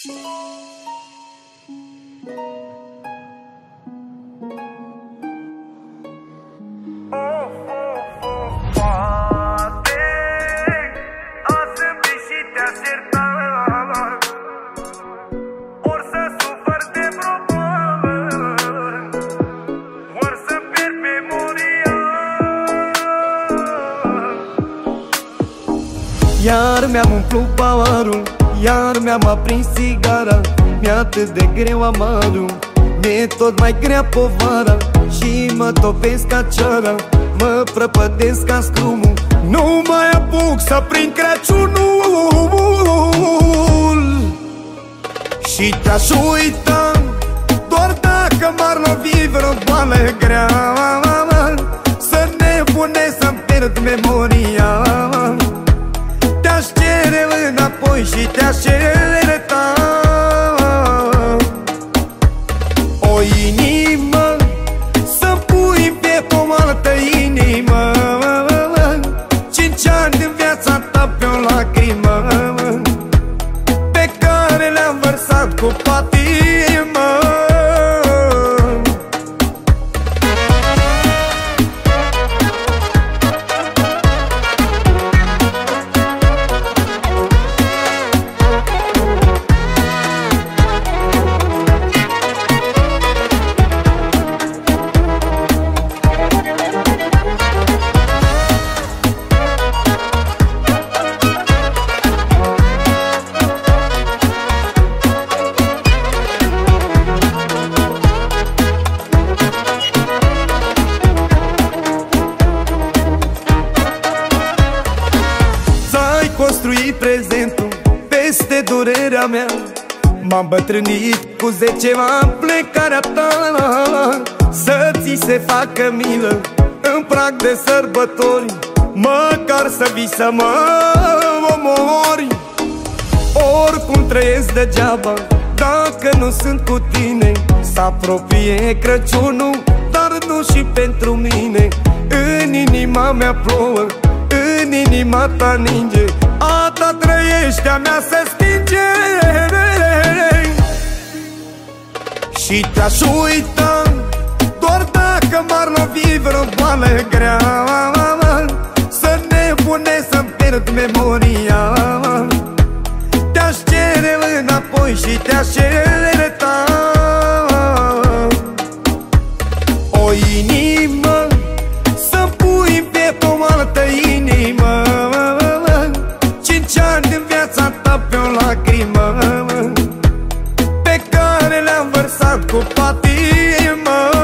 Iar mi-am umplut paharul, iar mi-am aprins țigara. Mi-e atât de greu amarul, mi-e tot mai grea povara. Și mă topesc ca ceara, mă prăpădesc ca scrumul. Nu mai apuc să prind Crăciunul. Și te-aș uita doar dacă m-ar lovi vreo boală grea. Să nebunesc să-mi pierd memoria. Te-aș cere înapoi și te-aș certa o inimă, să-mi pui în piept o altă inimă. 5 ani din viața ta pe o lacrimă, pe care le-am vărsat cu patimă. Construit prezentul peste durerea mea. M-am bătrânit cu 10 ani plecarea ta. Să ți se facă milă în prag de sărbători, măcar să vii să mă omori. Oricum trăiesc degeaba dacă nu sunt cu tine. Se apropie Crăciunul, dar nu și pentru mine. În inima mea plouă, în inima ta ninge, a ta trăiește, a mea se stinge. Și te-aș uita doar dacă m-ar lovi vreo boală grea. Să nebunesc să-mi pierd memoria. Te-aș cere înapoi și te-aș certa o inimă, să-mi pui în piept o altă inimă. 5 ani din viața ta pe o lacrimă, pe care le-am vărsat cu patimă.